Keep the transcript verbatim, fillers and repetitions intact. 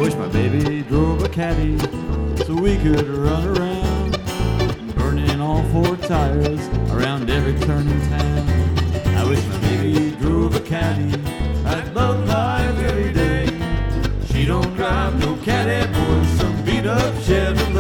wish my baby drove a caddy so we could run around, burning all four tires around every turn in town. I wish my baby drove a caddy. I'd love life every day. She don't drive no caddy, boy, some beat up Chevrolet.